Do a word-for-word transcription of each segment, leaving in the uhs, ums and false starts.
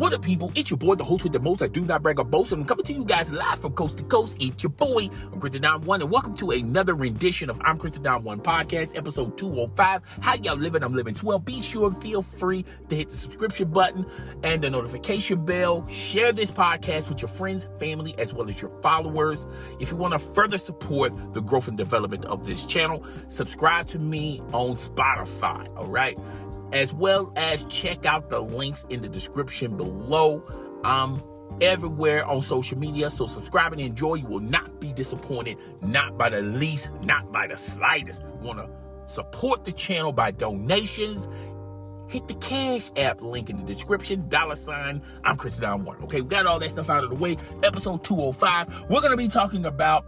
What up, people? It's your boy, the host with the most. I do not brag or boast. I'm coming to you guys live from coast to coast. It's your boy, I'm Christian Don One, and welcome to another rendition of I'm Christian Don One Podcast, episode two oh five. How y'all living? I'm living swell. Be sure, feel free to hit the subscription button and the notification bell. Share this podcast with your friends, family, as well as your followers. If you want to further support the growth and development of this channel, subscribe to me on Spotify, all right? As well as check out the links in the description below. I'm everywhere on social media, so subscribe and enjoy. You will not be disappointed, not by the least, not by the slightest. You want to support the channel by donations? Hit the Cash App link in the description, dollar sign, I'm Christian Don One. Okay, we got all that stuff out of the way. Episode two oh five, we're going to be talking about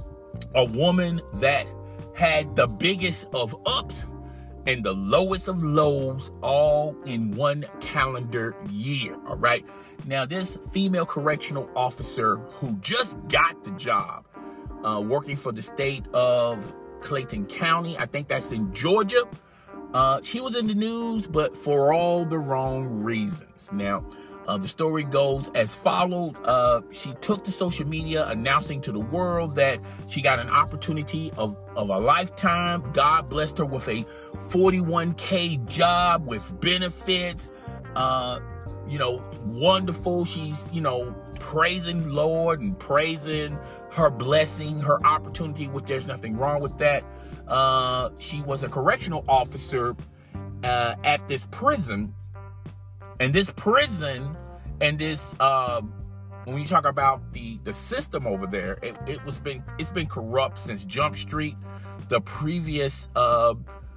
a woman that had the biggest of ups and the lowest of lows all in one calendar year, all right? Now, this female correctional officer who just got the job uh, working for the state of Clayton County, I think that's in Georgia, uh, she was in the news, but for all the wrong reasons. Now, Uh, the story goes as followed. Uh, she took to social media announcing to the world that she got an opportunity of, of a lifetime. God blessed her with a forty-one K job with benefits. Uh, you know, wonderful. She's, you know, praising Lord and praising her blessing, her opportunity, which there's nothing wrong with that. Uh, she was a correctional officer uh, at this prison. And this prison and this, uh, when you talk about the, the system over there, it, it was been it's been corrupt since Jump Street. The previous uh,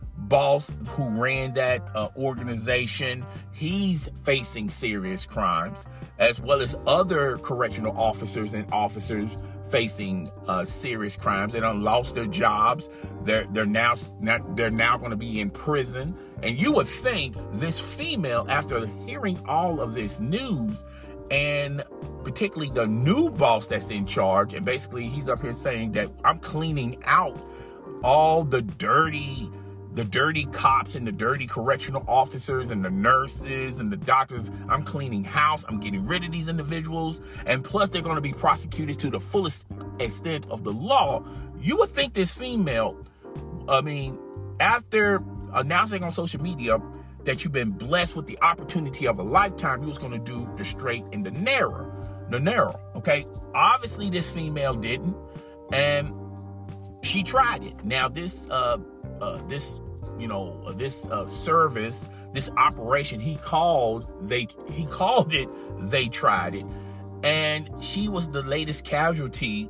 boss who ran that uh, organization, he's facing serious crimes, as well as other correctional officers and officers facing uh, serious crimes. They done lost their jobs. They're they're now they're now going to be in prison. And you would think this female, after hearing all of this news, and particularly the new boss that's in charge, and basically he's up here saying that I'm cleaning out all the dirty the dirty cops and the dirty correctional officers and the nurses and the doctors. I'm cleaning house. I'm getting rid of these individuals. And plus, they're going to be prosecuted to the fullest extent of the law. You would think this female, I mean, after announcing on social media that you've been blessed with the opportunity of a lifetime, you was going to do the straight and the narrow. The narrow, okay? Obviously, this female didn't. And she tried it. Now, this... uh Uh, this, you know, uh, this uh, service, this operation, he called, they, he called it, they tried it. And she was the latest casualty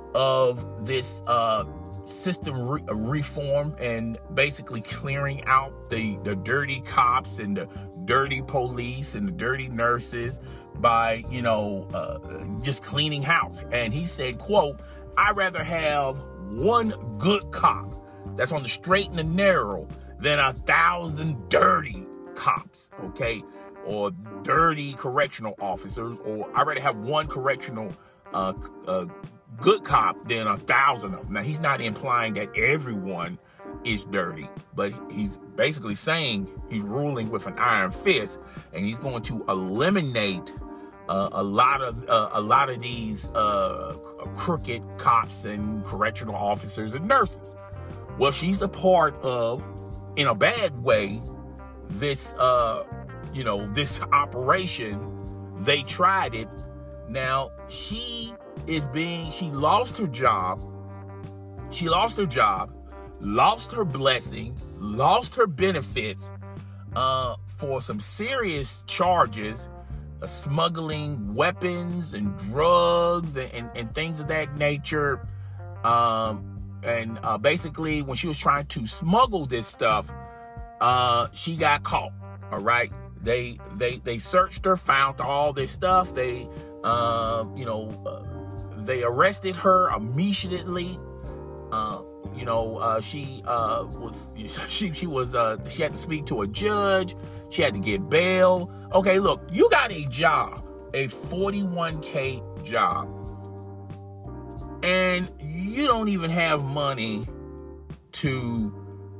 of this uh, system re- reform and basically clearing out the, the dirty cops and the dirty police and the dirty nurses by, you know, uh, just cleaning house. And he said, quote, I'd rather have one good cop that's on the straight and the narrow than a thousand dirty cops, okay? Or dirty correctional officers, or I'd rather have one correctional uh, uh, good cop than a thousand of them. Now, he's not implying that everyone is dirty, but he's basically saying he's ruling with an iron fist, and he's going to eliminate Uh, a lot of uh, a lot of these uh, crooked cops and correctional officers and nurses. Well, she's a part of, in a bad way, this, uh, you know, this operation. They tried it. Now, she is being, she lost her job. She lost her job, lost her blessing, lost her benefits uh, for some serious charges, uh, smuggling weapons and drugs and, and, and things of that nature. Um, And uh, basically, when she was trying to smuggle this stuff, uh, she got caught. All right, they they they searched her, found all this stuff. They, uh, you know, uh, they arrested her immediately. Uh, you know, uh, she uh, was she she was uh, she had to speak to a judge. She had to get bail. Okay, look, you got a job, a forty-one K job, and you don't even have money to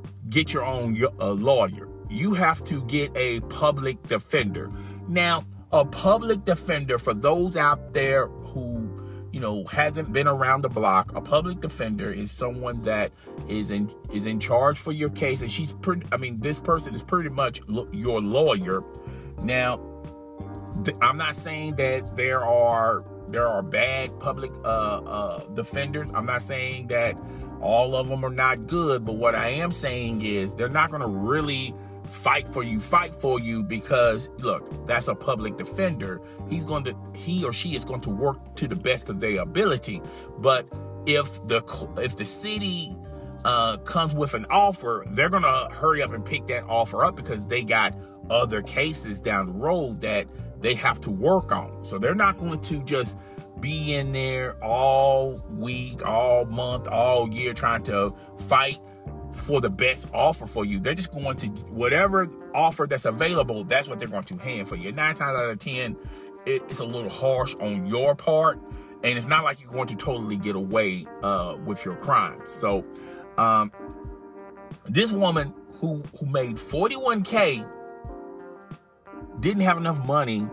get your own uh, lawyer. You have to get a public defender. Now, A public defender, for those out there who, you know, hasn't been around the block, a public defender is someone that is in is in charge for your case. And she's pretty, I mean, this person is pretty much lo- your lawyer. Now, th- I'm not saying that there are there are bad public uh, uh, defenders. I'm not saying that all of them are not good. But what I am saying is they're not going to really fight for you, fight for you because, look, that's a public defender. He's going to, he or she is going to work to the best of their ability. But if the if the city uh, comes with an offer, they're going to hurry up and pick that offer up because they got other cases down the road that they have to work on. So they're not going to just be in there all week, all month, all year trying to fight for the best offer for you. They're just going to, whatever offer that's available, that's what they're going to hand for you. Nine times out of ten, it's a little harsh on your part, and it's not like you're going to totally get away uh, with your crimes. So, um, this woman who who made forty-one K didn't have enough money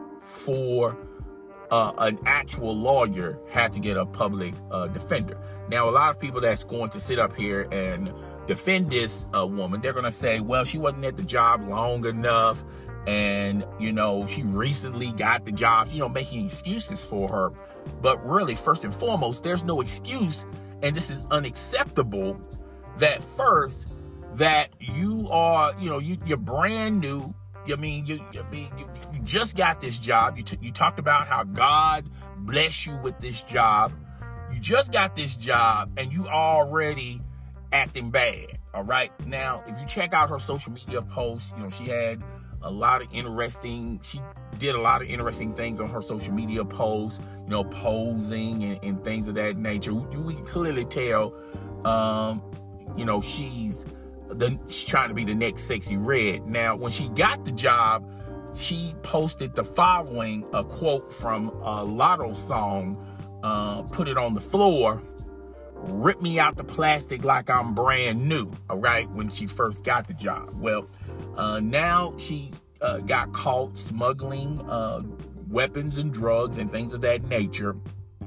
for Uh, an actual lawyer, had to get a public uh, defender. Now, a lot of people that's going to sit up here and defend this uh, woman, they're going to say, well, she wasn't at the job long enough, and, you know, she recently got the job, you know, making excuses for her. But really, first and foremost, there's no excuse, and this is unacceptable, that first, that you are, you know, you, you're brand new. I mean, you, you, you, you just got this job. You, t- you talked about how God bless you with this job. You just got this job and you already acting bad. All right. Now, if you check out her social media posts, you know, she had a lot of interesting, she did a lot of interesting things on her social media posts, you know, posing and, and things of that nature. We, we can clearly tell, um, you know, she's, The, she's trying to be the next Sexy Red. Now, when she got the job, she posted the following, a quote from a Lotto song, uh, put it on the floor, rip me out the plastic like I'm brand new, all right, when she first got the job. Well, uh, now she uh, got caught smuggling uh, weapons and drugs and things of that nature.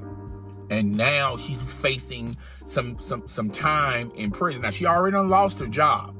And now she's facing some some some time in prison. Now, she already done lost her job.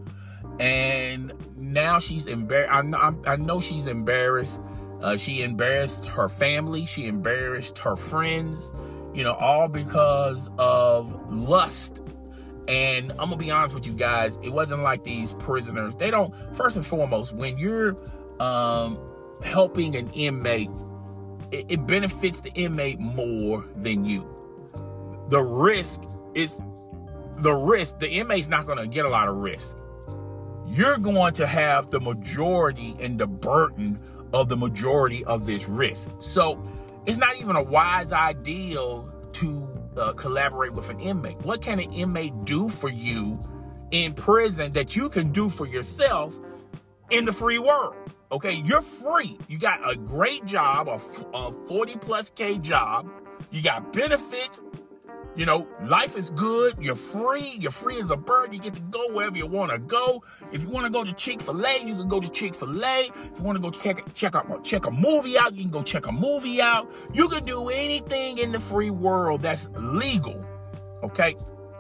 And now she's embarrassed. I, I know she's embarrassed. Uh, she embarrassed her family. She embarrassed her friends. You know, all because of lust. And I'm going to be honest with you guys. It wasn't like these prisoners. They don't, first and foremost, when you're um, helping an inmate, it, it benefits the inmate more than you. The risk is the risk. The inmate's not going to get a lot of risk. You're going to have the majority and the burden of the majority of this risk. So it's not even a wise idea to uh, collaborate with an inmate. What can an inmate do for you in prison that you can do for yourself in the free world? Okay, you're free. You got a great job, a, a forty plus K job. You got benefits. You know, life is good. You're free. You're free as a bird. You get to go wherever you want to go. If you want to go to Chick-fil-A, you can go to Chick-fil-A. If you want to go check check out check a movie out, you can go check a movie out. You can do anything in the free world that's legal. Okay.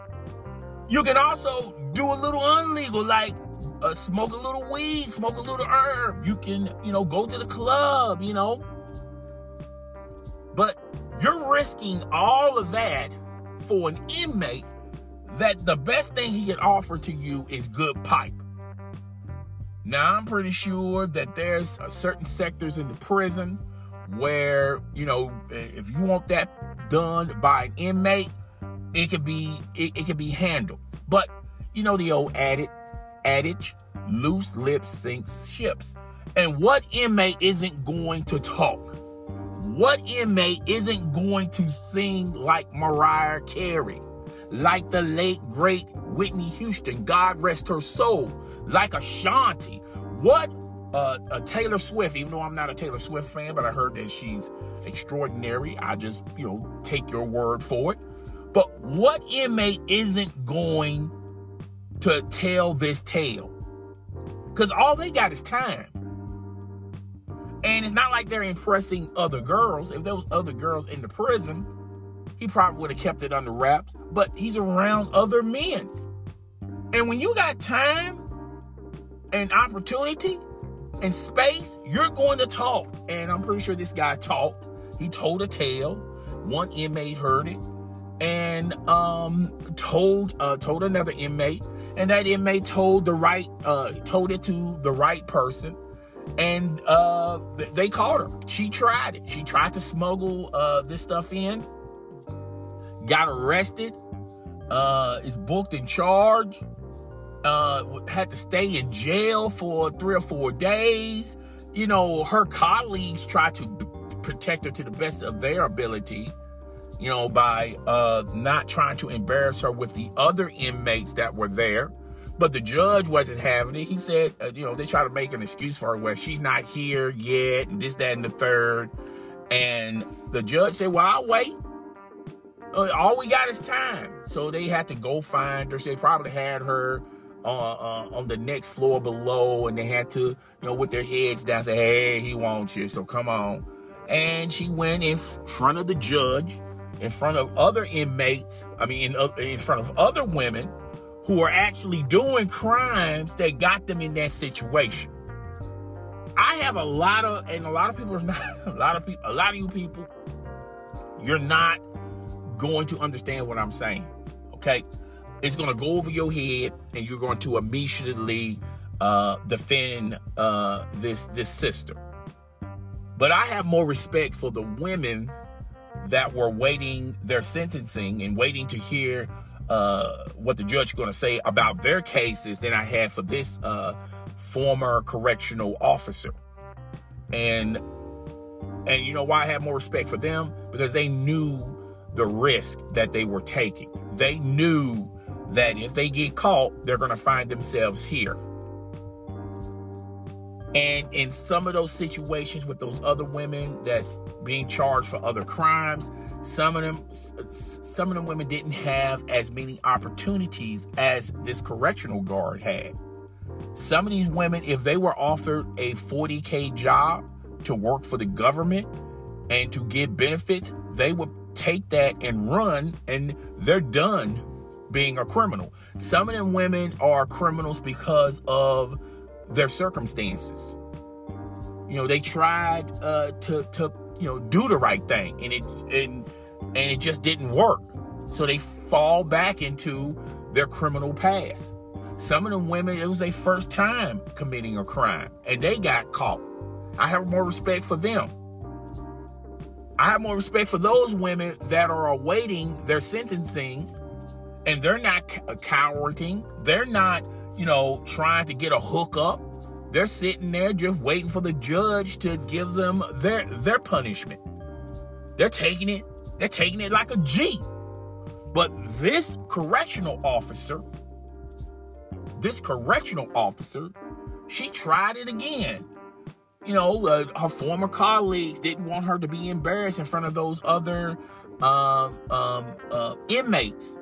You can also do a little unlegal, like uh, smoke a little weed, smoke a little herb. You can, you know, go to the club, you know. But you're risking all of that for an inmate that the best thing he can offer to you is good pipe. Now, I'm pretty sure that there's certain sectors in the prison where, you know, if you want that done by an inmate, it could be it, it could be handled. But you know the old adage, adage, loose lips sinks ships. And what inmate isn't going to talk? What inmate isn't going to sing like Mariah Carey, like the late, great Whitney Houston, God rest her soul, like Ashanti? What uh, a Taylor Swift, even though I'm not a Taylor Swift fan, but I heard that she's extraordinary. I just, you know, take your word for it. But what inmate isn't going to tell this tale? Because all they got is time. And it's not like they're impressing other girls. If there was other girls in the prison, he probably would have kept it under wraps. But he's around other men. And when you got time and opportunity and space, you're going to talk. And I'm pretty sure this guy talked. He told a tale. One inmate heard it and um, told uh, told another inmate. And that inmate told the right uh, told it to the right person. And uh, they caught her. She tried it. She tried to smuggle uh, this stuff in. Got arrested. Uh, is booked and charged. Uh, had to stay in jail for three or four days. You know, her colleagues tried to b- protect her to the best of their ability, you know, by uh, not trying to embarrass her with the other inmates that were there. But the judge wasn't having it. He said, uh, you know, they try to make an excuse for her where she's not here yet and this, that, and the third. And the judge said, well, I'll wait. Uh, all we got is time. So they had to go find her. So they probably had her uh, uh, on the next floor below, and they had to, you know, with their heads down, say, hey, he wants you, so come on. And she went in f- front of the judge, in front of other inmates, I mean, in, uh, in front of other women who are actually doing crimes that got them in that situation. I have a lot of, and a lot of people are not, a lot of people, a lot of you people, you're not going to understand what I'm saying, okay? It's going to go over your head, and you're going to immediately uh, defend uh, this this sister. But I have more respect for the women that were waiting their sentencing and waiting to hear uh, what the judge is going to say about their cases than I had for this uh, former correctional officer. And and you know why I have more respect for them? Because they knew the risk that they were taking. They knew that if they get caught, they're going to find themselves here. And in some of those situations with those other women that's being charged for other crimes, some of them, some of the women didn't have as many opportunities as this correctional guard had. Some of these women, if they were offered a forty K job to work for the government and to get benefits, they would take that and run, and they're done being a criminal. Some of them women are criminals because of their circumstances. You know, they tried uh, to to you know do the right thing, and it and and it just didn't work. So they fall back into their criminal past. Some of them women, it was their first time committing a crime, and they got caught. I have more respect for them. I have more respect for those women that are awaiting their sentencing, and they're not cowarding. They're not, you know, trying to get a hookup. They're sitting there just waiting for the judge to give them their their punishment. They're taking it. They're taking it like a G. But this correctional officer, this correctional officer, she tried it again. You know, uh, her former colleagues didn't want her to be embarrassed in front of those other um, um, uh, inmates.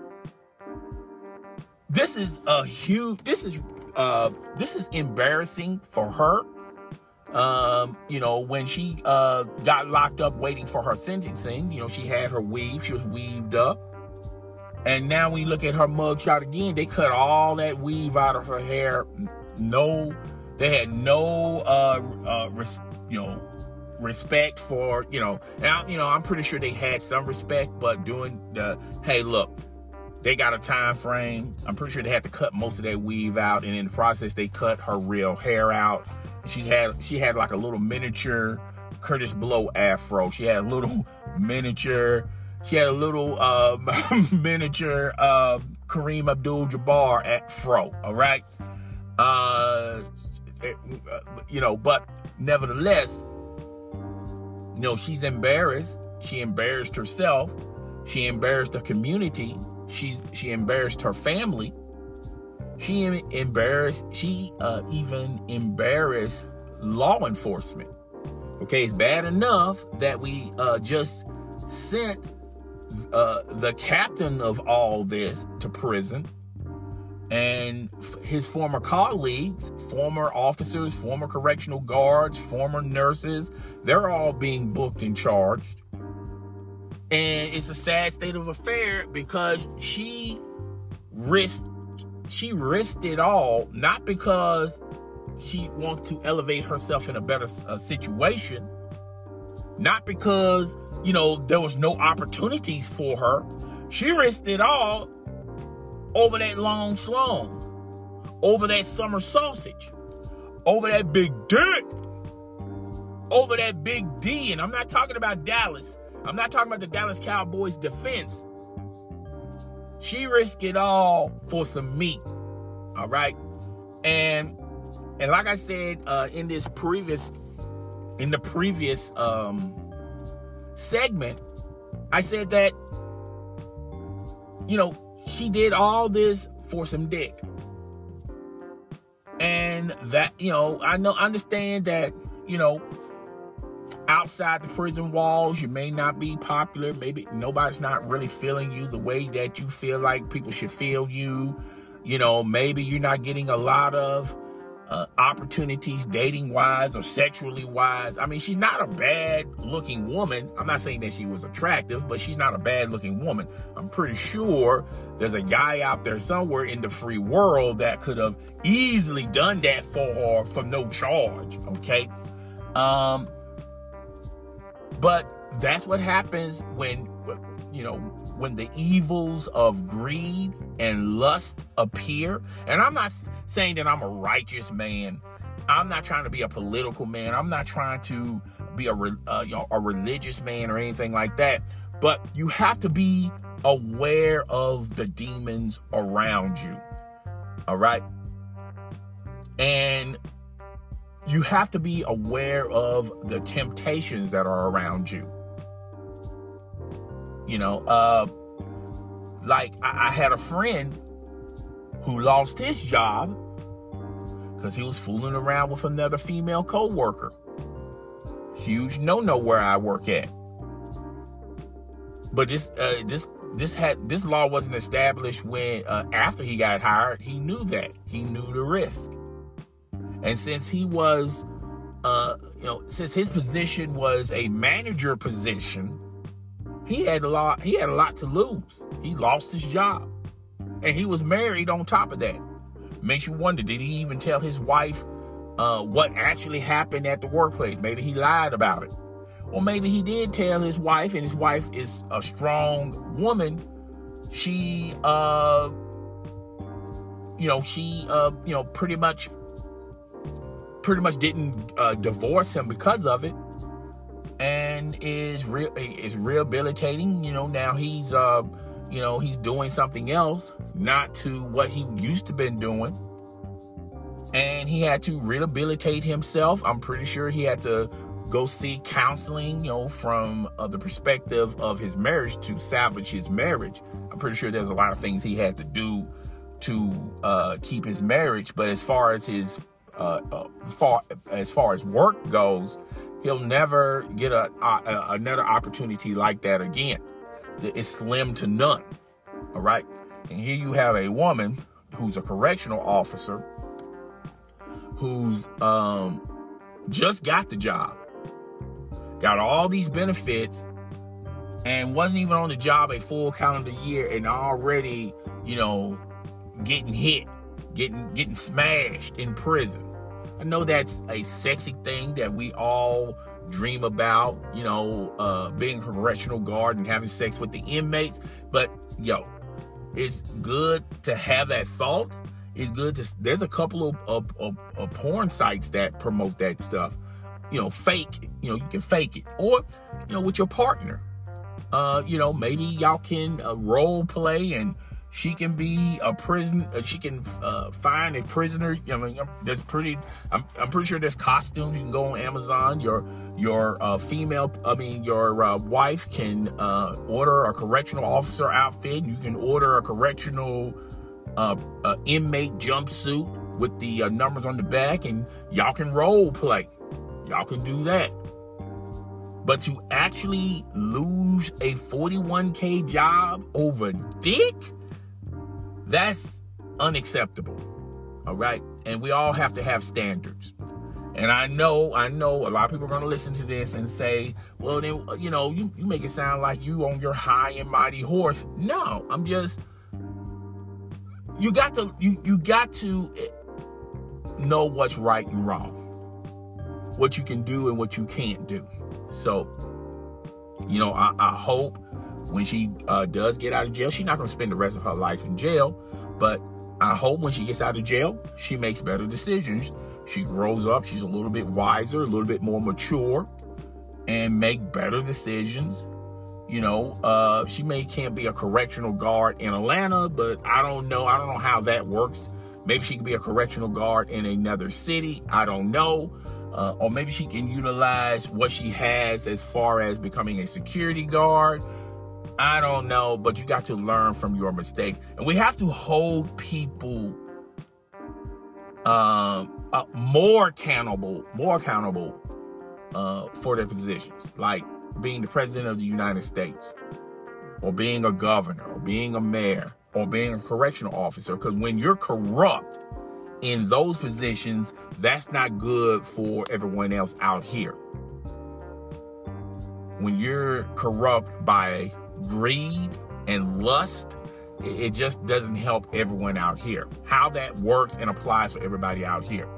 This is a huge, this is, uh, this is embarrassing for her. Um, you know, when she, uh, got locked up waiting for her sentencing, you know, she had her weave, she was weaved up. And now when you look at her mugshot again, they cut all that weave out of her hair. No, they had no, uh, uh, res- you know, respect for, you know, now, you know, I'm pretty sure they had some respect, but doing the, hey, look, they got a time frame. I'm pretty sure they had to cut most of that weave out, and in the process, they cut her real hair out. She had she had like a little miniature Curtis Blow afro. She had a little miniature. She had a little uh, miniature uh, Kareem Abdul-Jabbar afro. All right, uh, it, you know, but nevertheless, you know, she's embarrassed. She embarrassed herself. She embarrassed the community. She's she embarrassed her family. She embarrassed. She uh, even embarrassed law enforcement. Okay, it's bad enough that we uh, just sent uh, the captain of all this to prison, And his former colleagues, former officers, former correctional guards, former nurses, they're all being booked and charged. And it's a sad state of affair because she risked, she risked it all, not because she wants to elevate herself in a better uh, situation, not because, you know, there was no opportunities for her. She risked it all over that long slung, over that summer sausage, over that big dick, over that big D. And I'm not talking about Dallas. I'm not talking about the Dallas Cowboys defense. She risked it all for some meat. All right. And, and like I said, uh, in this previous, in the previous, um, segment, I said that, you know, she did all this for some dick. And that, you know, I know, understand that, you know, outside the prison walls, you may not be popular. Maybe nobody's not really feeling you the way that you feel like people should feel you. You know, maybe you're not getting a lot of uh, opportunities dating wise or sexually wise. I mean, she's not a bad looking woman. I'm not saying that she was attractive, but she's not a bad looking woman. I'm pretty sure there's a guy out there somewhere in the free world that could have easily done that for her for no charge. Okay. Um, but that's what happens when, you know, when the evils of greed and lust appear. And I'm not saying that I'm a righteous man. I'm not trying to be a political man. I'm not trying to be a, uh, you know, a religious man or anything like that. But you have to be aware of the demons around you. All right. And you have to be aware of the temptations that are around you. You know, uh, like I, I had a friend who lost his job because he was fooling around with another female co-worker. Huge no-no where I work at. But this, uh, this, this had this law wasn't established when uh, after he got hired. He knew that. He knew the risk, and since he was, uh, you know, since his position was a manager position. He had a lot, he had a lot to lose. He lost his job. And he was married on top of that. Makes you wonder, did he even tell his wife uh, what actually happened at the workplace? Maybe he lied about it. Or maybe he did tell his wife, and his wife is a strong woman. She, uh, you know, she, uh, you know, pretty much, pretty much didn't uh, divorce him because of it. And is real is rehabilitating. You know, now he's uh, you know, he's doing something else, not to what he used to been doing. And he had to rehabilitate himself. I'm pretty sure he had to go seek counseling, you know, from uh, the perspective of his marriage to salvage his marriage. I'm pretty sure there's a lot of things he had to do to uh, keep his marriage. But as far as his uh, uh, far as far as work goes, he'll never get a, a another opportunity like that again. It's slim to none. All right. And here you have a woman who's a correctional officer who's um, just got the job, got all these benefits, and wasn't even on the job a full calendar year and already, you know, getting hit, getting getting smashed in prison. I know that's a sexy thing that we all dream about, you know, uh, being a correctional guard and having sex with the inmates. But, yo, it's good to have that thought. It's good to, there's a couple of, of, of, of porn sites that promote that stuff. You know, fake, you know, you can fake it. Or, you know, with your partner. Uh, you know, maybe y'all can uh, role play and she can be a prison. Uh, she can uh, find a prisoner. I mean, there's pretty. I'm, I'm pretty sure there's costumes. You can go on Amazon. Your your uh, female. I mean, your uh, wife can uh, order a correctional officer outfit. You can order a correctional uh, uh, inmate jumpsuit with the uh, numbers on the back, and y'all can role play. Y'all can do that. But to actually lose a forty-one K job over dick. That's unacceptable. All right. And we all have to have standards. And I know, I know a lot of people are going to listen to this and say, well, then, you know, you, you make it sound like you on your high and mighty horse. No, I'm just, you got to, you, you got to know what's right and wrong, what you can do and what you can't do. So, you know, I, I hope when she uh, does get out of jail, she's not going to spend the rest of her life in jail, but I hope when she gets out of jail, she makes better decisions. She grows up, she's a little bit wiser, a little bit more mature, and make better decisions. You know, uh, she may can't be a correctional guard in Atlanta, but I don't know. I don't know how that works. Maybe she can be a correctional guard in another city. I don't know. Uh, or maybe she can utilize what she has as far as becoming a security guard. I don't know, but you got to learn from your mistake. And we have to hold people um, uh, more accountable, more accountable uh, for their positions. Like being the president of the United States, or being a governor, or being a mayor, or being a correctional officer. Because when you're corrupt in those positions, that's not good for everyone else out here. When you're corrupt by greed and lust, it just doesn't help everyone out here. How that works and applies for everybody out here.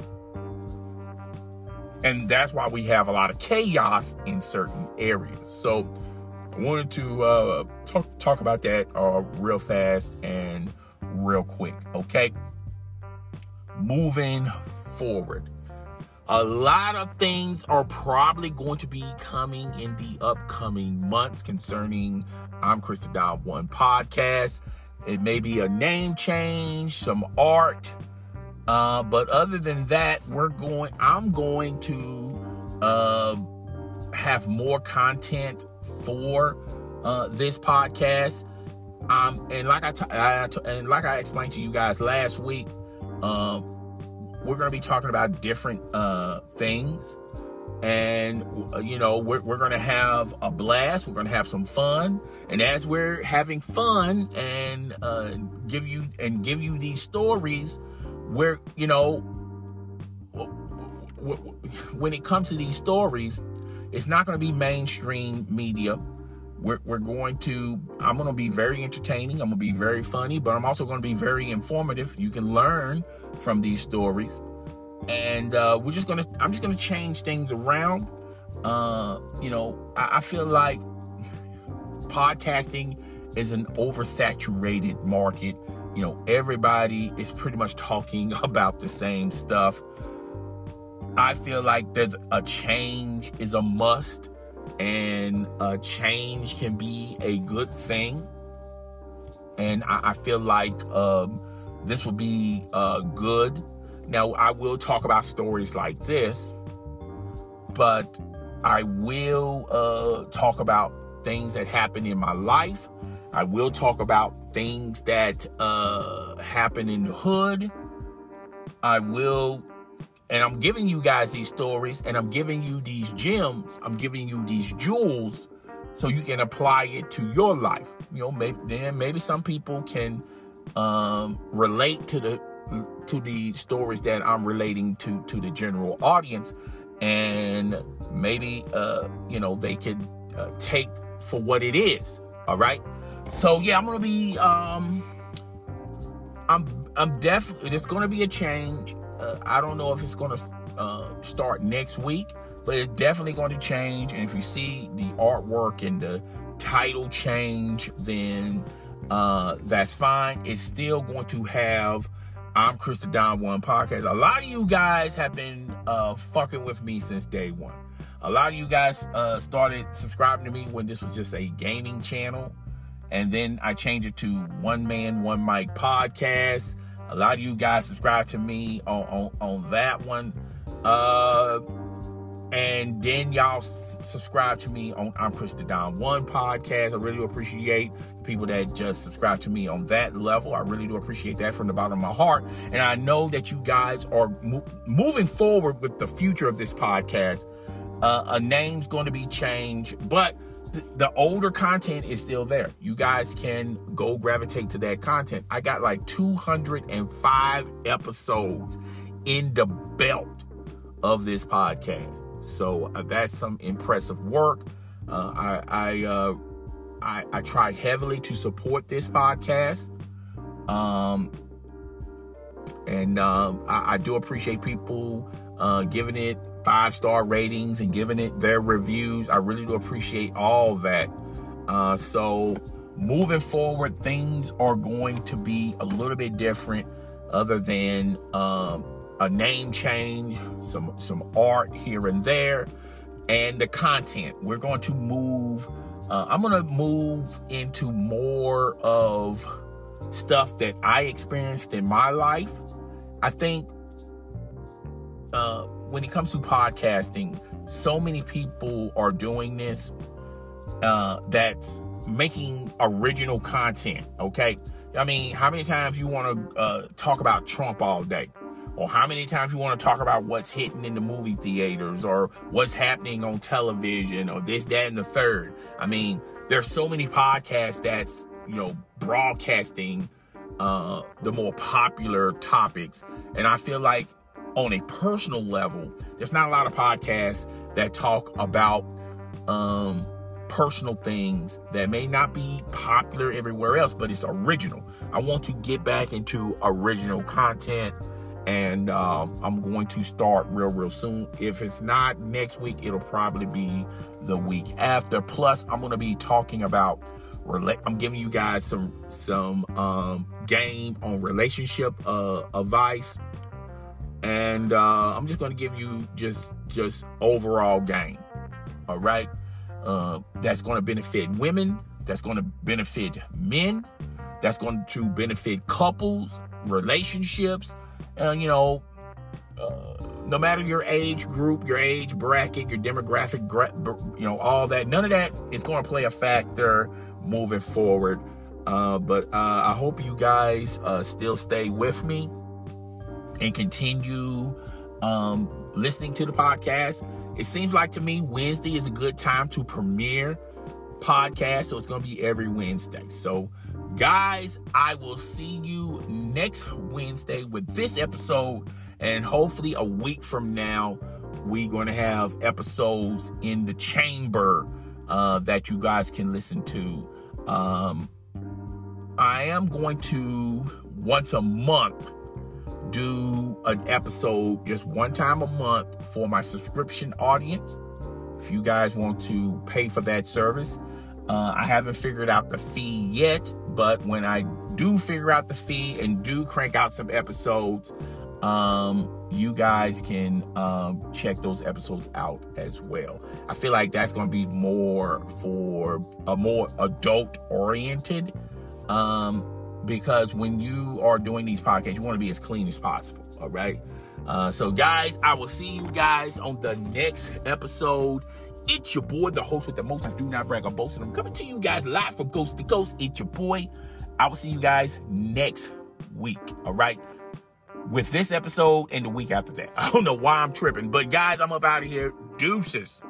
And that's why we have a lot of chaos in certain areas. So I wanted to uh, talk, talk about that uh, real fast and real quick. Okay. Moving forward. A lot of things are probably going to be coming in the upcoming months concerning I'm Chris the Don One podcast. It may be a name change, some art. Uh, but other than that, we're going, I'm going to uh, have more content for uh, this podcast. Um, and like I, t- I t- and like I explained to you guys last week, um, we're going to be talking about different uh, things. And, uh, you know, we're, we're going to have a blast. We're going to have some fun. And as we're having fun and uh, give you and give you these stories, where, you know, when it comes to these stories, it's not going to be mainstream media. We're, we're going to, I'm going to be very entertaining. I'm going to be very funny, but I'm also going to be very informative. You can learn from these stories. And uh, we're just going to, I'm just going to change things around. Uh, you know, I, I feel like podcasting is an oversaturated market. You know, everybody is pretty much talking about the same stuff. I feel like there's a change is a must, and a change can be a good thing. And I, I feel like um, this will be uh, good. Now, I will talk about stories like this, but I will uh, talk about things that happen in my life. I will talk about things that uh, happen in the hood. I will, and I'm giving you guys these stories, and I'm giving you these gems. I'm giving you these jewels so you can apply it to your life. You know, maybe then maybe some people can um, relate to the to the stories that I'm relating to to the general audience, and maybe uh, you know they could uh, take for what it is. All right. So yeah, I'm gonna be. Um, I'm. I'm definitely. There's gonna be a change. Uh, I don't know if it's gonna uh, start next week, but it's definitely going to change. And if you see the artwork and the title change, then uh, that's fine. It's still going to have I'm Chris the Don One podcast. A lot of you guys have been uh, fucking with me since day one. A lot of you guys uh, started subscribing to me when this was just a gaming channel. And then I changed it to One Man, One Mic podcast. A lot of you guys subscribe to me on, on, on that one. Uh, and then y'all s- subscribe to me on I'm Chris the Don One podcast. I really do appreciate the people that just subscribe to me on that level. I really do appreciate that from the bottom of my heart. And I know that you guys are mo- moving forward with the future of this podcast. Uh, a name's going to be changed, but th- the older content is still there. You guys can go gravitate to that content. I got like two hundred five episodes in the belt of this podcast. So uh, that's some impressive work. Uh, I I, uh, I I try heavily to support this podcast. Um, and um, I, I do appreciate people uh, giving it five-star ratings and giving it their reviews. I really do appreciate all that. Uh, so moving forward, things are going to be a little bit different other than um, a name change, some some art here and there, and the content. We're going to move, uh, I'm going to move into more of stuff that I experienced in my life. I think uh, when it comes to podcasting, so many people are doing this uh, that's making original content, okay? I mean, how many times you want to uh, talk about Trump all day? Or how many times you want to talk about what's hitting in the movie theaters or what's happening on television or this, that, and the third? I mean, there's so many podcasts that's, you know, broadcasting uh, the more popular topics. And I feel like on a personal level, there's not a lot of podcasts that talk about um, personal things that may not be popular everywhere else, but it's original. I want to get back into original content. And um, I'm going to start real, real soon. If it's not next week, it'll probably be the week after. Plus, I'm going to be talking about, I'm giving you guys some some um, game on relationship uh, advice. And uh, I'm just going to give you just, just overall game. All right. Uh, that's going to benefit women. That's going to benefit men. That's going to benefit couples, relationships. Uh, you know, uh, no matter your age group, your age bracket, your demographic, you know, all that, none of that is going to play a factor moving forward. Uh, but uh, I hope you guys uh, still stay with me and continue um, listening to the podcast. It seems like to me Wednesday is a good time to premiere podcasts, so it's going to be every Wednesday. So guys, I will see you next Wednesday with this episode, and hopefully a week from now we're going to have episodes in the chamber uh, that you guys can listen to. Um, I am going to once a month do an episode just one time a month for my subscription audience. If you guys want to pay for that service, uh, I haven't figured out the fee yet, but when I do figure out the fee and do crank out some episodes, um, you guys can um, check those episodes out as well. I feel like that's going to be more for a more adult oriented, um, because when you are doing these podcasts, you want to be as clean as possible. All right. Uh, so guys, I will see you guys on the next episode. It's your boy, the host with the most. I do not brag or boast, and I'm coming to you guys live from coast to coast. It's your boy. I will see you guys next week. All right. With this episode and the week after that. I don't know why I'm tripping, but guys, I'm up out of here. Deuces.